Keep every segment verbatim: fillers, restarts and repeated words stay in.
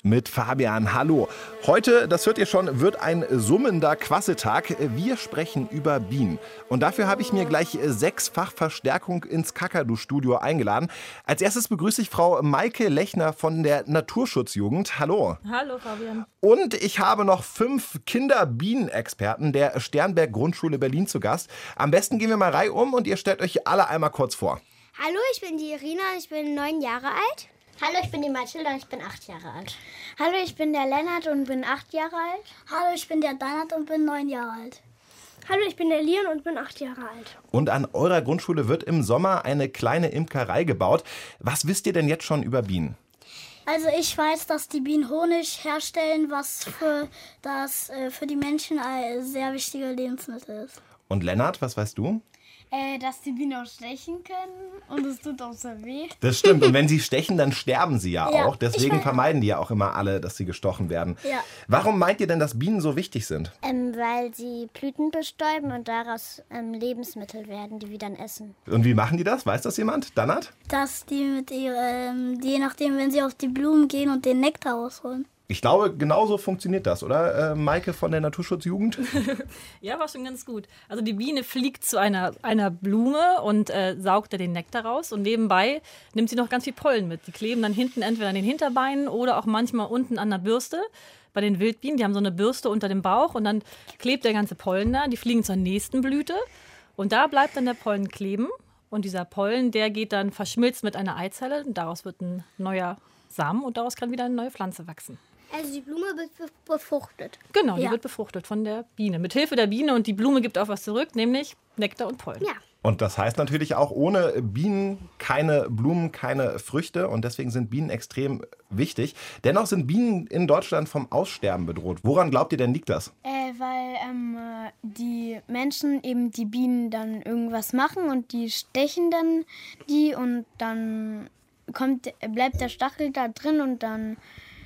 Mit Fabian, hallo. Heute, das hört ihr schon, wird ein summender Quasseltag. Wir sprechen über Bienen. Und dafür habe ich mir gleich sechsfach Verstärkung ins Kakadu-Studio eingeladen. Als erstes begrüße ich Frau Maike Lechner von der Naturschutzjugend. Hallo. Hallo, Fabian. Und ich habe noch fünf Kinder-Bienen-Experten der Sternberg-Grundschule Berlin zu Gast. Am besten gehen wir mal reihum und ihr stellt euch alle einmal kurz vor. Hallo, ich bin die Irina, ich bin neun Jahre alt. Hallo, ich bin die Mathilda und ich bin acht Jahre alt. Hallo, ich bin der Lennart und bin acht Jahre alt. Hallo, ich bin der Danat und bin neun Jahre alt. Hallo, ich bin der Leon und bin acht Jahre alt. Und an eurer Grundschule wird im Sommer eine kleine Imkerei gebaut. Was wisst ihr denn jetzt schon über Bienen? Also ich weiß, dass die Bienen Honig herstellen, was für, das, äh, für die Menschen ein sehr wichtiges Lebensmittel ist. Und Lennart, was weißt du? Äh, dass die Bienen auch stechen können und es tut auch sehr weh. Das stimmt. Und wenn sie stechen, dann sterben sie ja, Ja, auch. Deswegen ich mein- vermeiden die ja auch immer alle, dass sie gestochen werden. Ja. Warum meint ihr denn, dass Bienen so wichtig sind? Ähm, weil sie Blüten bestäuben und daraus ähm, Lebensmittel werden, die wir dann essen. Und wie machen die das? Weiß das jemand? Danat? Dass die mit ihr, ähm, je nachdem, wenn sie auf die Blumen gehen und den Nektar rausholen. Ich glaube, genauso funktioniert das, oder? Äh, Maike von der Naturschutzjugend? Ja, war schon ganz gut. Also die Biene fliegt zu einer, einer Blume und äh, saugt da den Nektar raus. Und nebenbei nimmt sie noch ganz viel Pollen mit. Die kleben dann hinten entweder an den Hinterbeinen oder auch manchmal unten an der Bürste. Bei den Wildbienen, die haben so eine Bürste unter dem Bauch und dann klebt der ganze Pollen da. Die fliegen zur nächsten Blüte und da bleibt dann der Pollen kleben. Und dieser Pollen, der geht dann verschmilzt mit einer Eizelle. Und daraus wird ein neuer Samen und daraus kann wieder eine neue Pflanze wachsen. Also die Blume wird befruchtet. Genau, die Ja. wird befruchtet von der Biene. Mit Hilfe der Biene und die Blume gibt auch was zurück, nämlich Nektar und Pollen. Ja. Und das heißt natürlich auch, ohne Bienen keine Blumen, keine Früchte. Und deswegen sind Bienen extrem wichtig. Dennoch sind Bienen in Deutschland vom Aussterben bedroht. Woran glaubt ihr denn liegt das? Äh, weil ähm, äh, die Menschen eben die Bienen dann irgendwas machen und die stechen dann die und dann kommt, bleibt der Stachel da drin und dann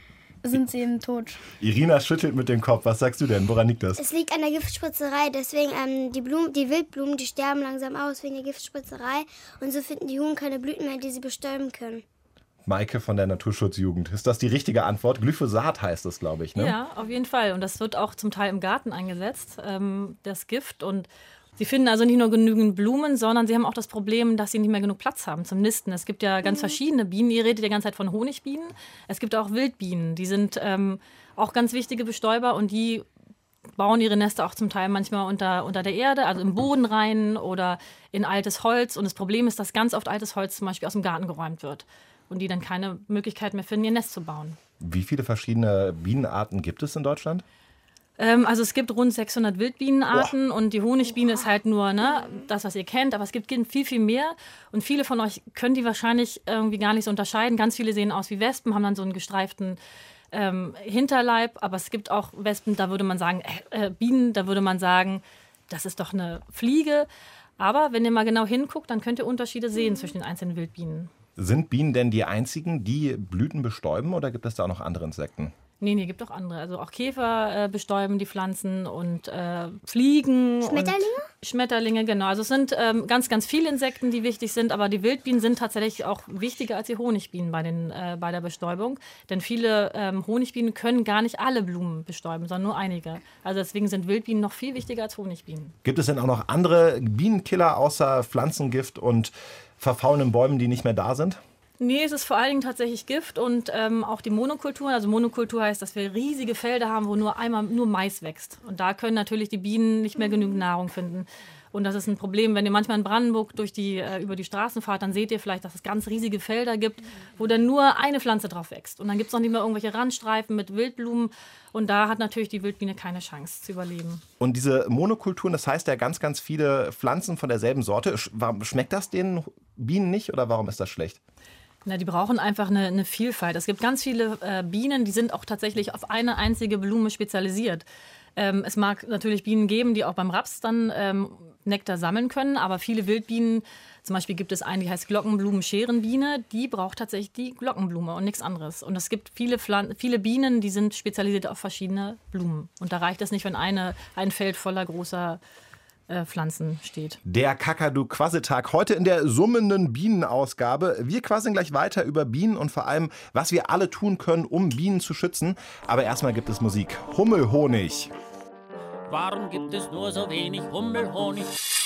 sind sie eben tot. Irina schüttelt mit dem Kopf. Was sagst du denn? Woran liegt das? Es liegt an der Giftspritzerei, deswegen ähm, die, Blumen, die Wildblumen, die sterben langsam aus wegen der Giftspritzerei und so finden die Huhn keine Blüten mehr, die sie bestäuben können. Maike von der Naturschutzjugend. Ist das die richtige Antwort? Glyphosat heißt das, glaube ich, ne? Ja, auf jeden Fall. Und das wird auch zum Teil im Garten eingesetzt, ähm, das Gift. Und sie finden also nicht nur genügend Blumen, sondern sie haben auch das Problem, dass sie nicht mehr genug Platz haben zum Nisten. Es gibt ja ganz verschiedene Bienen. Ihr redet die ganze Zeit von Honigbienen. Es gibt auch Wildbienen. Die sind ähm, auch ganz wichtige Bestäuber und die bauen ihre Nester auch zum Teil manchmal unter, unter der Erde, also im Boden rein oder in altes Holz. Und das Problem ist, dass ganz oft altes Holz zum Beispiel aus dem Garten geräumt wird und die dann keine Möglichkeit mehr finden, ihr Nest zu bauen. Wie viele verschiedene Bienenarten gibt es in Deutschland? Ähm, also es gibt rund sechshundert Wildbienenarten. Boah. Und die Honigbiene ist halt nur ne, das, was ihr kennt. Aber es gibt viel, viel mehr. Und viele von euch können die wahrscheinlich irgendwie gar nicht so unterscheiden. Ganz viele sehen aus wie Wespen, haben dann so einen gestreiften ähm, Hinterleib. Aber es gibt auch Wespen, da würde man sagen, äh, äh, Bienen, da würde man sagen, das ist doch eine Fliege. Aber wenn ihr mal genau hinguckt, dann könnt ihr Unterschiede sehen zwischen den einzelnen Wildbienen. Sind Bienen denn die einzigen, die Blüten bestäuben oder gibt es da auch noch andere Insekten? Nee, nee, gibt auch andere. Also auch Käfer äh, bestäuben die Pflanzen und äh, Fliegen. Schmetterlinge? Und Schmetterlinge, genau. Also es sind ähm, ganz, ganz viele Insekten, die wichtig sind, aber die Wildbienen sind tatsächlich auch wichtiger als die Honigbienen bei, den, äh, bei der Bestäubung. Denn viele ähm, Honigbienen können gar nicht alle Blumen bestäuben, sondern nur einige. Also deswegen sind Wildbienen noch viel wichtiger als Honigbienen. Gibt es denn auch noch andere Bienenkiller außer Pflanzengift und verfaulenden Bäumen, die nicht mehr da sind? Nee, es ist vor allen Dingen tatsächlich Gift und ähm, auch die Monokulturen. Also Monokultur heißt, dass wir riesige Felder haben, wo nur einmal nur Mais wächst. Und da können natürlich die Bienen nicht mehr genügend Nahrung finden. Und das ist ein Problem, wenn ihr manchmal in Brandenburg durch die, äh, über die Straßen fahrt, dann seht ihr vielleicht, dass es ganz riesige Felder gibt, wo dann nur eine Pflanze drauf wächst. Und dann gibt es noch nicht mehr irgendwelche Randstreifen mit Wildblumen. Und da hat natürlich die Wildbiene keine Chance zu überleben. Und diese Monokulturen, das heißt ja ganz, ganz viele Pflanzen von derselben Sorte. Sch- warum schmeckt das den Bienen nicht oder warum ist das schlecht? Na, die brauchen einfach eine, eine Vielfalt. Es gibt ganz viele äh, Bienen, die sind auch tatsächlich auf eine einzige Blume spezialisiert. Ähm, es mag natürlich Bienen geben, die auch beim Raps dann ähm, Nektar sammeln können, aber viele Wildbienen, zum Beispiel gibt es eine, die heißt Glockenblumenscherenbiene, die braucht tatsächlich die Glockenblume und nichts anderes. Und es gibt viele, Pflan- viele Bienen, die sind spezialisiert auf verschiedene Blumen. Und da reicht es nicht, wenn eine, ein Feld voller großer äh, Pflanzen steht. Der Kakadu-Quasseltag heute in der summenden Bienenausgabe. Wir quasseln gleich weiter über Bienen und vor allem, was wir alle tun können, um Bienen zu schützen. Aber erstmal gibt es Musik. Hummelhonig. Warum gibt es nur so wenig Hummelhonig?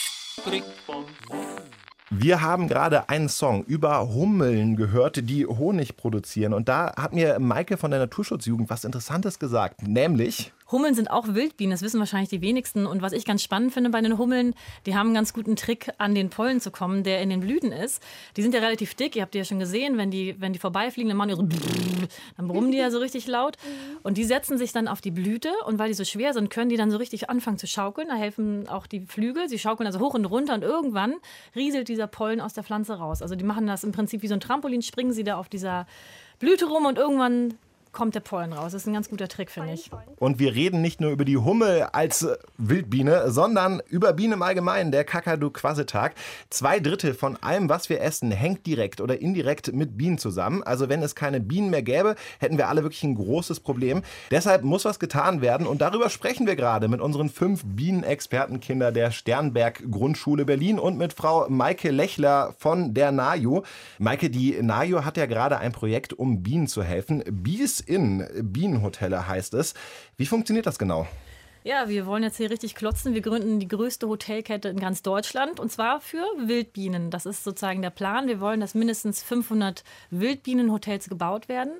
Wir haben gerade einen Song über Hummeln gehört, die Honig produzieren. Und da hat mir Maike von der Naturschutzjugend was Interessantes gesagt, nämlich... Hummeln sind auch Wildbienen, das wissen wahrscheinlich die wenigsten. Und was ich ganz spannend finde bei den Hummeln, die haben einen ganz guten Trick, an den Pollen zu kommen, der in den Blüten ist. Die sind ja relativ dick, ihr habt die ja schon gesehen, wenn die, wenn die vorbeifliegen, dann machen die so, dann brummen die ja so richtig laut. Und die setzen sich dann auf die Blüte und weil die so schwer sind, können die dann so richtig anfangen zu schaukeln. Da helfen auch die Flügel, sie schaukeln also hoch und runter und irgendwann rieselt dieser Pollen aus der Pflanze raus. Also die machen das im Prinzip wie so ein Trampolin, springen sie da auf dieser Blüte rum und irgendwann kommt der Pollen raus. Das ist ein ganz guter Trick, finde ich. Und wir reden nicht nur über die Hummel als Wildbiene, sondern über Bienen im Allgemeinen, der Kakadu-Quasseltag. Zwei Drittel von allem, was wir essen, hängt direkt oder indirekt mit Bienen zusammen. Also wenn es keine Bienen mehr gäbe, hätten wir alle wirklich ein großes Problem. Deshalb muss was getan werden und darüber sprechen wir gerade mit unseren fünf Bienenexpertenkinder der Sternberg Grundschule Berlin und mit Frau Maike Lechler von der NAJU. Maike, die NAJU hat ja gerade ein Projekt, um Bienen zu helfen. Bees in Bienenhotelle heißt es. Wie funktioniert das genau? Ja, wir wollen jetzt hier richtig klotzen. Wir gründen die größte Hotelkette in ganz Deutschland und zwar für Wildbienen. Das ist sozusagen der Plan. Wir wollen, dass mindestens fünfhundert Wildbienenhotels gebaut werden.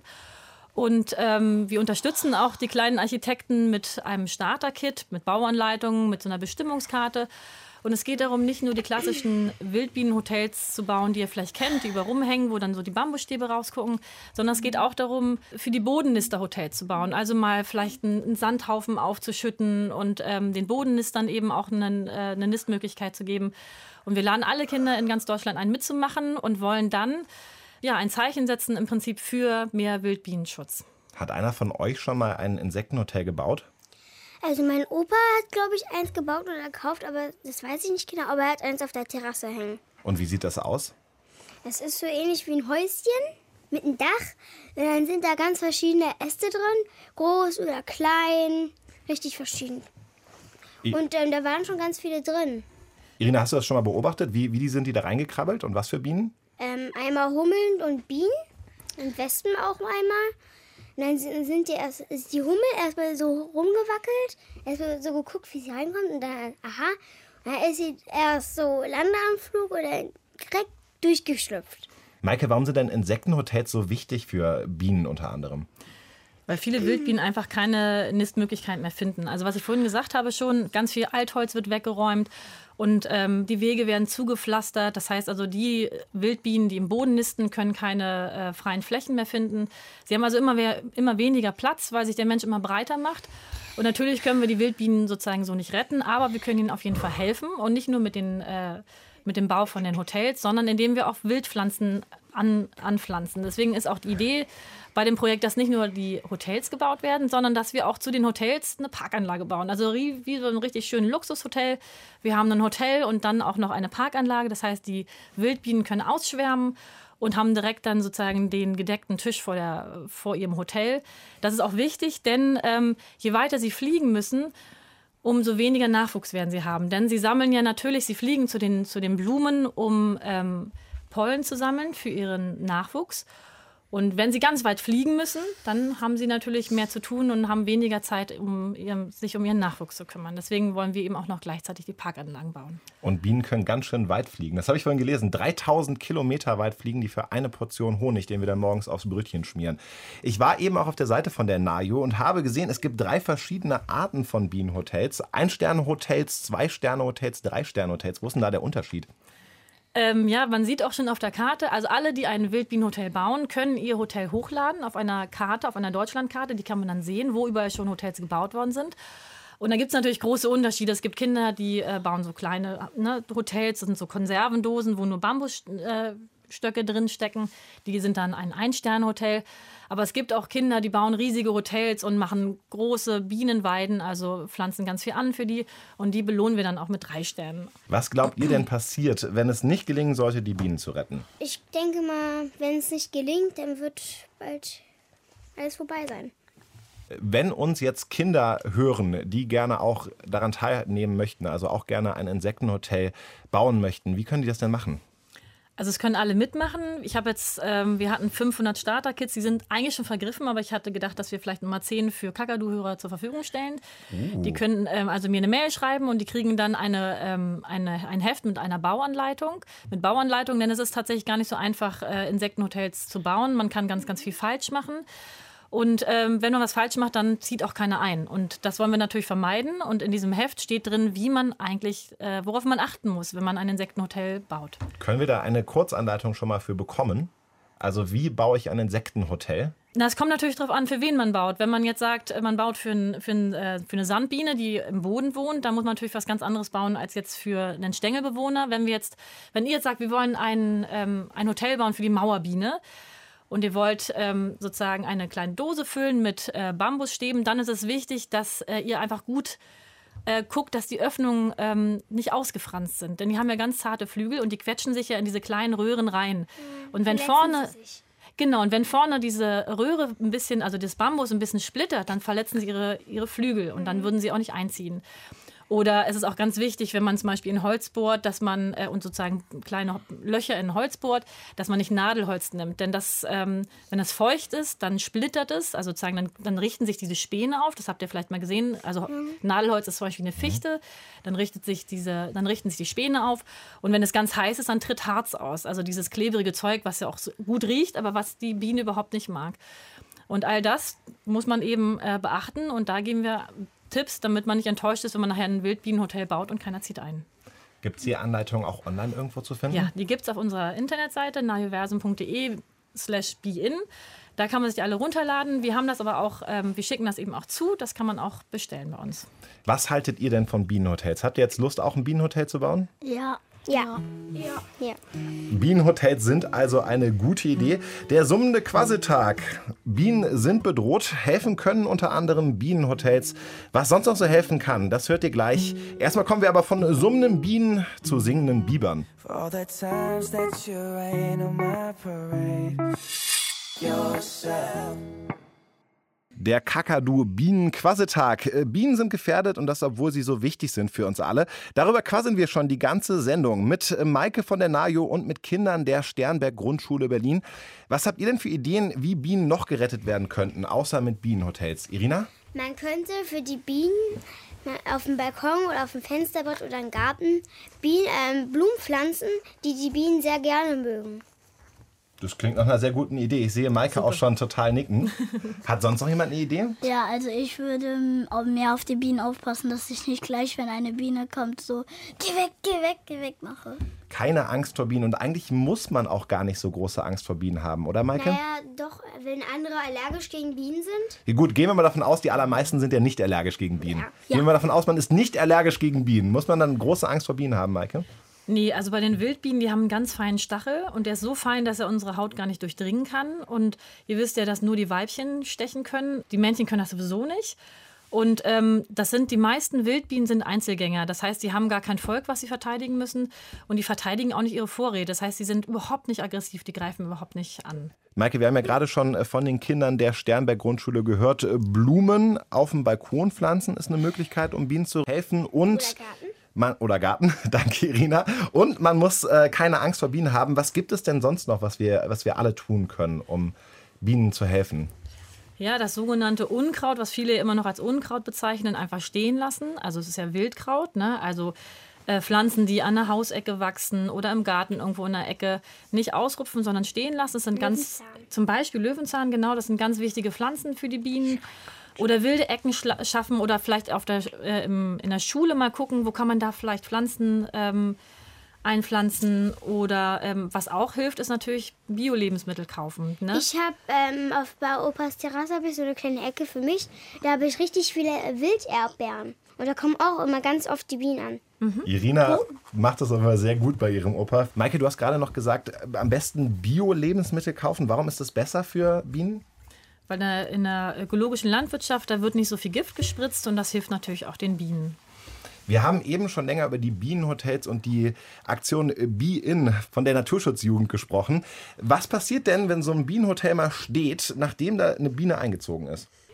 Und ähm, wir unterstützen auch die kleinen Architekten mit einem Starter-Kit, mit Bauanleitungen, mit so einer Bestimmungskarte. Und es geht darum, nicht nur die klassischen Wildbienenhotels zu bauen, die ihr vielleicht kennt, die über rumhängen, wo dann so die Bambusstäbe rausgucken, sondern es geht auch darum, für die Bodennister-Hotels zu bauen. Also mal vielleicht einen, einen Sandhaufen aufzuschütten und ähm, den Bodennistern eben auch einen, äh, eine Nistmöglichkeit zu geben. Und wir laden alle Kinder in ganz Deutschland ein, mitzumachen und wollen dann ja, ein Zeichen setzen im Prinzip für mehr Wildbienenschutz. Hat einer von euch schon mal ein Insektenhotel gebaut? Also mein Opa hat, glaube ich, eins gebaut oder gekauft, aber das weiß ich nicht genau. Aber er hat eins auf der Terrasse hängen. Und wie sieht das aus? Es ist so ähnlich wie ein Häuschen mit einem Dach. Und dann sind da ganz verschiedene Äste drin. Groß oder klein. Richtig verschieden. I- Und ähm, da waren schon ganz viele drin. Irina, hast du das schon mal beobachtet? Wie, wie die sind die da reingekrabbelt und was für Bienen? Ähm, einmal Hummeln und Bienen. Und Wespen auch einmal. Und dann sind die erst, ist die Hummel erstmal so rumgewackelt, erstmal so geguckt, wie sie reinkommt und dann, aha, und dann ist sie erst so Landeanflug oder direkt durchgeschlüpft. Maike, warum sind denn Insektenhotels so wichtig für Bienen unter anderem? Weil viele Wildbienen einfach keine Nistmöglichkeit mehr finden. Also was ich vorhin gesagt habe schon, ganz viel Altholz wird weggeräumt und ähm, die Wege werden zugepflastert. Das heißt also, die Wildbienen, die im Boden nisten, können keine äh, freien Flächen mehr finden. Sie haben also immer, mehr, immer weniger Platz, weil sich der Mensch immer breiter macht. Und natürlich können wir die Wildbienen sozusagen so nicht retten, aber wir können ihnen auf jeden Fall helfen. Und nicht nur mit, den, äh, mit dem Bau von den Hotels, sondern indem wir auch Wildpflanzen an, anpflanzen. Deswegen ist auch die Idee bei dem Projekt, dass nicht nur die Hotels gebaut werden, sondern dass wir auch zu den Hotels eine Parkanlage bauen. Also wie so ein richtig schönes Luxushotel. Wir haben ein Hotel und dann auch noch eine Parkanlage. Das heißt, die Wildbienen können ausschwärmen und haben direkt dann sozusagen den gedeckten Tisch vor, der, vor ihrem Hotel. Das ist auch wichtig, denn ähm, je weiter sie fliegen müssen, umso weniger Nachwuchs werden sie haben. Denn sie sammeln ja natürlich, sie fliegen zu den, zu den Blumen, um ähm, Pollen zu sammeln für ihren Nachwuchs. Und wenn sie ganz weit fliegen müssen, dann haben sie natürlich mehr zu tun und haben weniger Zeit, um ihren, sich um ihren Nachwuchs zu kümmern. Deswegen wollen wir eben auch noch gleichzeitig die Parkanlagen bauen. Und Bienen können ganz schön weit fliegen. Das habe ich vorhin gelesen. dreitausend Kilometer weit fliegen die für eine Portion Honig, den wir dann morgens aufs Brötchen schmieren. Ich war eben auch auf der Seite von der NAJU und habe gesehen, es gibt drei verschiedene Arten von Bienenhotels. Ein-Sterne-Hotels, Zwei-Sterne-Hotels, Drei-Sterne-Hotels. Wo ist denn da der Unterschied? Ähm, ja, man sieht auch schon auf der Karte, also alle, die ein Wildbienenhotel bauen, können ihr Hotel hochladen auf einer Karte, auf einer Deutschlandkarte. Die kann man dann sehen, wo überall schon Hotels gebaut worden sind. Und da gibt es natürlich große Unterschiede. Es gibt Kinder, die äh, bauen so kleine ne, Hotels, das sind so Konservendosen, wo nur Bambusstöcke äh, drin stecken. Die sind dann ein Ein-Sterne-Hotel. Aber es gibt auch Kinder, die bauen riesige Hotels und machen große Bienenweiden, also pflanzen ganz viel an für die. Und die belohnen wir dann auch mit drei Sternen. Was glaubt ihr denn passiert, wenn es nicht gelingen sollte, die Bienen zu retten? Ich denke mal, wenn es nicht gelingt, dann wird bald alles vorbei sein. Wenn uns jetzt Kinder hören, die gerne auch daran teilnehmen möchten, also auch gerne ein Insektenhotel bauen möchten, wie können die das denn machen? Also es können alle mitmachen. Ich habe jetzt, ähm, wir hatten fünfhundert Starter-Kits, die sind eigentlich schon vergriffen, aber ich hatte gedacht, dass wir vielleicht nochmal zehn für Kakadu-Hörer zur Verfügung stellen. Uh. Die können ähm, also mir eine Mail schreiben und die kriegen dann eine, ähm, eine, ein Heft mit einer Bauanleitung. Mit Bauanleitung, denn es ist tatsächlich gar nicht so einfach, äh, Insektenhotels zu bauen. Man kann ganz, ganz viel falsch machen. Und ähm, wenn man was falsch macht, dann zieht auch keiner ein. Und das wollen wir natürlich vermeiden. Und in diesem Heft steht drin, wie man eigentlich, äh, worauf man achten muss, wenn man ein Insektenhotel baut. Können wir da eine Kurzanleitung schon mal für bekommen? Also wie baue ich ein Insektenhotel? Na, es kommt natürlich darauf an, für wen man baut. Wenn man jetzt sagt, man baut für, ein, für, ein, äh, für eine Sandbiene, die im Boden wohnt, dann muss man natürlich was ganz anderes bauen als jetzt für einen Stängelbewohner. Wenn wir jetzt, wenn ihr jetzt sagt, wir wollen ein, ähm, ein Hotel bauen für die Mauerbiene, und ihr wollt ähm, sozusagen eine kleine Dose füllen mit äh, Bambusstäben, dann ist es wichtig, dass äh, ihr einfach gut äh, guckt, dass die Öffnungen ähm, nicht ausgefranst sind. Denn die haben ja ganz zarte Flügel und die quetschen sich ja in diese kleinen Röhren rein. Und wenn vorne... Genau, und wenn vorne diese Röhre ein bisschen, also das Bambus ein bisschen splittert, dann verletzen sie ihre, ihre Flügel und dann würden sie auch nicht einziehen. Oder es ist auch ganz wichtig, wenn man zum Beispiel in Holz bohrt, dass man äh, und sozusagen kleine Löcher in Holz bohrt, dass man nicht Nadelholz nimmt. Denn das, ähm, wenn das feucht ist, dann splittert es. Also sozusagen, dann, dann richten sich diese Späne auf. Das habt ihr vielleicht mal gesehen. Also mhm. Nadelholz ist zum Beispiel eine Fichte. Dann, richtet sich diese, dann richten sich die Späne auf. Und wenn es ganz heiß ist, dann tritt Harz aus. Also dieses klebrige Zeug, was ja auch so gut riecht, aber was die Biene überhaupt nicht mag. Und all das muss man eben äh, beachten. Und da geben wir Tipps, damit man nicht enttäuscht ist, wenn man nachher ein Wildbienenhotel baut und keiner zieht ein. Gibt es die Anleitung auch online irgendwo zu finden? Ja, die gibt es auf unserer Internetseite najoversum punkt de slash bein. Da kann man sich die alle runterladen. Wir haben das aber auch, ähm, wir schicken das eben auch zu. Das kann man auch bestellen bei uns. Was haltet ihr denn von Bienenhotels? Habt ihr jetzt Lust, auch ein Bienenhotel zu bauen? Ja. Ja. Ja. Ja. Bienenhotels sind also eine gute Idee. Der summende Quasseltag. Bienen sind bedroht, helfen können unter anderem Bienenhotels. Was sonst noch so helfen kann, das hört ihr gleich. Erstmal kommen wir aber von summenden Bienen zu singenden Bibern. For all the times that you rain on my parade. Yourself. Der Kakadu-Bienen-Quasseltag. Bienen sind gefährdet und das, obwohl sie so wichtig sind für uns alle. Darüber quasseln wir schon die ganze Sendung mit Maike von der NAJO und mit Kindern der Sternberg-Grundschule Berlin. Was habt ihr denn für Ideen, wie Bienen noch gerettet werden könnten, außer mit Bienenhotels? Irina? Man könnte für die Bienen auf dem Balkon oder auf dem Fensterbrett oder im Garten Bienen, äh, Blumen pflanzen, die die Bienen sehr gerne mögen. Das klingt nach einer sehr guten Idee. Ich sehe Maike Super. Auch schon total nicken. Hat sonst noch jemand eine Idee? Ja, also ich würde auch mehr auf die Bienen aufpassen, dass ich nicht gleich, wenn eine Biene kommt, so geh weg, geh weg, geh weg mache. Keine Angst vor Bienen. Und eigentlich muss man auch gar nicht so große Angst vor Bienen haben, oder Maike? Naja, doch, wenn andere allergisch gegen Bienen sind. Ja, gut, gehen wir mal davon aus, die allermeisten sind ja nicht allergisch gegen Bienen. Ja. Gehen wir mal davon aus, man ist nicht allergisch gegen Bienen. Muss man dann große Angst vor Bienen haben, Maike? Nee, also bei den Wildbienen, die haben einen ganz feinen Stachel und der ist so fein, dass er unsere Haut gar nicht durchdringen kann. Und ihr wisst ja, dass nur die Weibchen stechen können. Die Männchen können das sowieso nicht. Und ähm, das sind die meisten Wildbienen sind Einzelgänger. Das heißt, die haben gar kein Volk, was sie verteidigen müssen. Und die verteidigen auch nicht ihre Vorräte. Das heißt, sie sind überhaupt nicht aggressiv, die greifen überhaupt nicht an. Maike, wir haben ja gerade schon von den Kindern der Sternberg-Grundschule gehört. Blumen auf dem Balkon pflanzen ist eine Möglichkeit, um Bienen zu helfen. Und Oder Garten. Man, oder Garten, danke Irina. Und man muss äh, keine Angst vor Bienen haben. Was gibt es denn sonst noch, was wir, was wir alle tun können, um Bienen zu helfen? Ja, das sogenannte Unkraut, was viele immer noch als Unkraut bezeichnen, einfach stehen lassen. Also es ist ja Wildkraut, ne? Also äh, Pflanzen, die an der Hausecke wachsen oder im Garten irgendwo in der Ecke, nicht ausrupfen, sondern stehen lassen. Das sind ganz, zum Beispiel Löwenzahn, genau, das sind ganz wichtige Pflanzen für die Bienen. Oder wilde Ecken schaffen oder vielleicht auf der, äh, im, in der Schule mal gucken, wo kann man da vielleicht Pflanzen ähm, einpflanzen. Oder ähm, was auch hilft, ist natürlich Bio-Lebensmittel kaufen. Ne? Ich habe ähm, auf bei Opas Terrasse habe ich so eine kleine Ecke für mich. Da habe ich richtig viele Wilderdbeeren. Und da kommen auch immer ganz oft die Bienen an. Mhm. Irina oh. macht das aber sehr gut bei ihrem Opa. Maike, du hast gerade noch gesagt, am besten Bio-Lebensmittel kaufen. Warum ist das besser für Bienen? Weil in der ökologischen Landwirtschaft, da wird nicht so viel Gift gespritzt und das hilft natürlich auch den Bienen. Wir haben eben schon länger über die Bienenhotels und die Aktion Bee-In von der Naturschutzjugend gesprochen. Was passiert denn, wenn so ein Bienenhotel mal steht, nachdem da eine Biene eingezogen ist?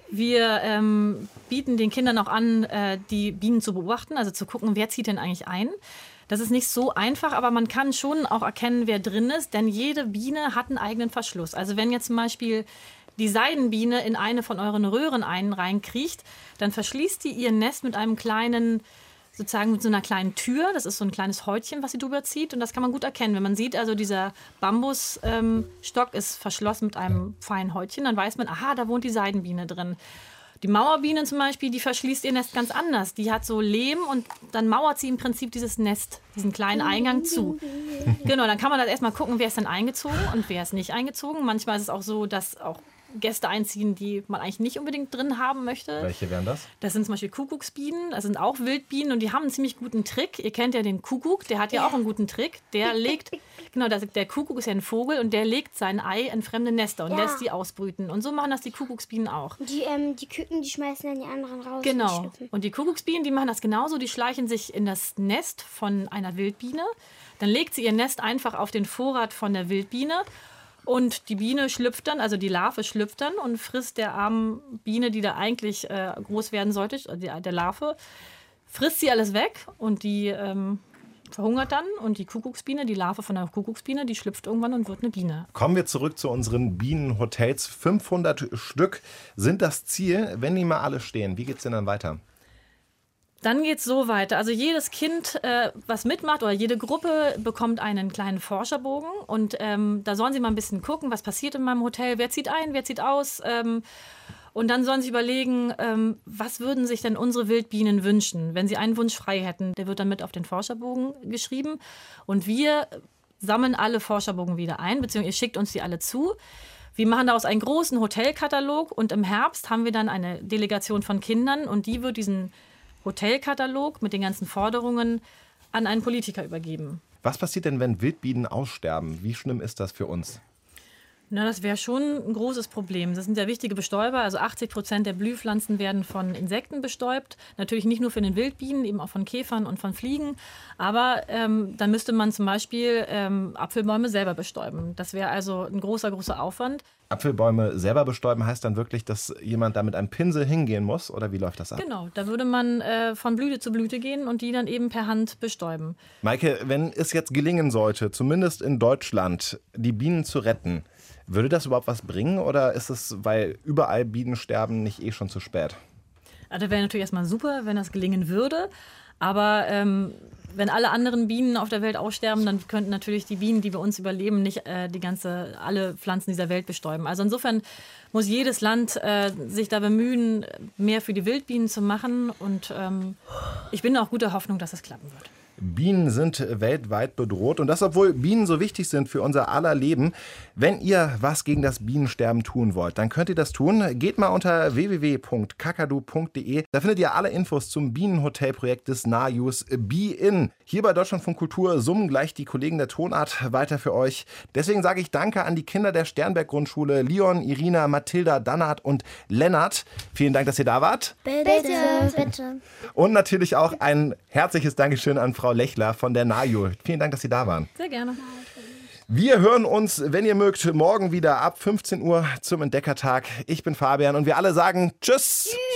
Wir ähm, bieten den Kindern auch an, äh, die Bienen zu beobachten, also zu gucken, wer zieht denn eigentlich ein. Das ist nicht so einfach, aber man kann schon auch erkennen, wer drin ist, denn jede Biene hat einen eigenen Verschluss. Also wenn jetzt zum Beispiel die Seidenbiene in eine von euren Röhren einen reinkriecht, dann verschließt die ihr Nest mit einem kleinen, sozusagen mit so einer kleinen Tür. Das ist so ein kleines Häutchen, was sie drüber zieht. Und das kann man gut erkennen. Wenn man sieht, also dieser Bambusstock ähm, ist verschlossen mit einem feinen Häutchen, dann weiß man, aha, da wohnt die Seidenbiene drin. Die Mauerbiene zum Beispiel, die verschließt ihr Nest ganz anders. Die hat so Lehm und dann mauert sie im Prinzip dieses Nest, diesen kleinen Eingang zu. Genau, dann kann man halt erstmal gucken, wer ist denn eingezogen und wer ist nicht eingezogen. Manchmal ist es auch so, dass auch Gäste einziehen, die man eigentlich nicht unbedingt drin haben möchte. Welche wären das? Das sind zum Beispiel Kuckucksbienen, das sind auch Wildbienen und die haben einen ziemlich guten Trick. Ihr kennt ja den Kuckuck, der hat ja, ja auch einen guten Trick. Der legt, genau, der, der Kuckuck ist ja ein Vogel und der legt sein Ei in fremde Nester und ja. lässt die ausbrüten. Und so machen das die Kuckucksbienen auch. Die, ähm, die Küken, die schmeißen dann die anderen raus. Genau. Und die Kuckucksbienen, die machen das genauso. Die schleichen sich in das Nest von einer Wildbiene. Dann legt sie ihr Nest einfach auf den Vorrat von der Wildbiene. Und die Biene schlüpft dann, also die Larve schlüpft dann und frisst der armen Biene, die da eigentlich äh, groß werden sollte, der, der Larve, frisst sie alles weg und die ähm, verhungert dann. Und die Kuckucksbiene, die Larve von der Kuckucksbiene, die schlüpft irgendwann und wird eine Biene. Kommen wir zurück zu unseren Bienenhotels. fünfhundert Stück sind das Ziel, wenn die mal alle stehen. Wie geht es denn dann weiter? Dann geht es so weiter. Also jedes Kind, äh, was mitmacht oder jede Gruppe bekommt einen kleinen Forscherbogen. Und ähm, da sollen sie mal ein bisschen gucken, was passiert in meinem Hotel. Wer zieht ein, wer zieht aus? Ähm, und dann sollen sie überlegen, ähm, was würden sich denn unsere Wildbienen wünschen, wenn sie einen Wunsch frei hätten. Der wird dann mit auf den Forscherbogen geschrieben. Und wir sammeln alle Forscherbogen wieder ein, beziehungsweise ihr schickt uns die alle zu. Wir machen daraus einen großen Hotelkatalog. Und im Herbst haben wir dann eine Delegation von Kindern. Und die wird diesen Hotelkatalog mit den ganzen Forderungen an einen Politiker übergeben. Was passiert denn, wenn Wildbienen aussterben? Wie schlimm ist das für uns? Na, das wäre schon ein großes Problem. Das sind ja wichtige Bestäuber. Also achtzig Prozent der Blühpflanzen werden von Insekten bestäubt. Natürlich nicht nur von den Wildbienen, eben auch von Käfern und von Fliegen. Aber ähm, dann müsste man zum Beispiel ähm, Apfelbäume selber bestäuben. Das wäre also ein großer, großer Aufwand. Apfelbäume selber bestäuben heißt dann wirklich, dass jemand da mit einem Pinsel hingehen muss? Oder wie läuft das ab? Genau, da würde man äh, von Blüte zu Blüte gehen und die dann eben per Hand bestäuben. Maike, wenn es jetzt gelingen sollte, zumindest in Deutschland, die Bienen zu retten, würde das überhaupt was bringen oder ist es, weil überall Bienen sterben, nicht eh schon zu spät? Also das wäre natürlich erstmal super, wenn das gelingen würde. Aber ähm, wenn alle anderen Bienen auf der Welt aussterben, dann könnten natürlich die Bienen, die bei uns überleben, nicht äh, die ganze, alle Pflanzen dieser Welt bestäuben. Also insofern muss jedes Land äh, sich da bemühen, mehr für die Wildbienen zu machen. Und ähm, ich bin auch guter Hoffnung, dass es klappen wird. Bienen sind weltweit bedroht und das, obwohl Bienen so wichtig sind für unser aller Leben. Wenn ihr was gegen das Bienensterben tun wollt, dann könnt ihr das tun. Geht mal unter w w w punkt kakadu punkt de. Da findet ihr alle Infos zum Bienenhotelprojekt des Najus Bee In. Hier bei Deutschlandfunk Kultur summen gleich die Kollegen der Tonart weiter für euch. Deswegen sage ich Danke an die Kinder der Sternberg-Grundschule, Leon, Irina, Mathilda, Dannat und Lennart. Vielen Dank, dass ihr da wart. Bitte. Bitte. Und natürlich auch ein herzliches Dankeschön an Frau Lechler von der Naju. Vielen Dank, dass Sie da waren. Sehr gerne. Wir hören uns, wenn ihr mögt, morgen wieder ab fünfzehn Uhr zum Entdeckertag. Ich bin Fabian und wir alle sagen Tschüss. Tschüss.